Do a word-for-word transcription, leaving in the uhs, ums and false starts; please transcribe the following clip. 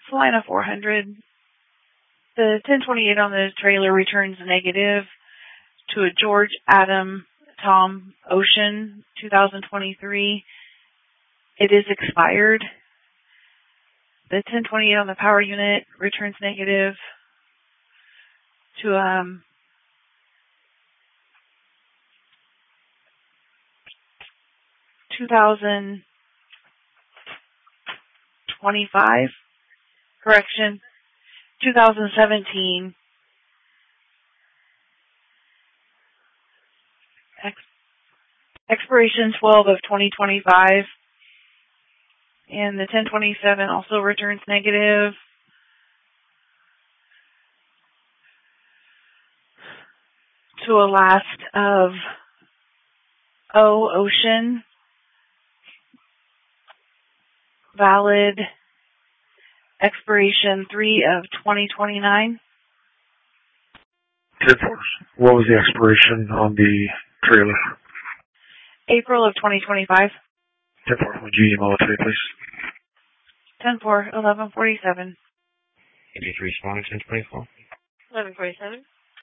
Salina four hundred. The ten twenty-eight on the trailer returns negative to a George Adam Tom Ocean two thousand twenty-three. It is expired. The ten twenty-eight on the power unit returns negative to um two thousand twenty-five. Correction. two thousand seventeen. Ex- expiration twelve of twenty twenty-five. And the ten twenty-seven also returns negative to a last of O Ocean. Valid expiration three of twenty twenty-nine. ten four. What was the expiration on the trailer? April of twenty twenty-five. ten four. Would you email it today, please? ten four, eleven forty-seven. Did you respond to ten twenty-four? eleven forty-seven.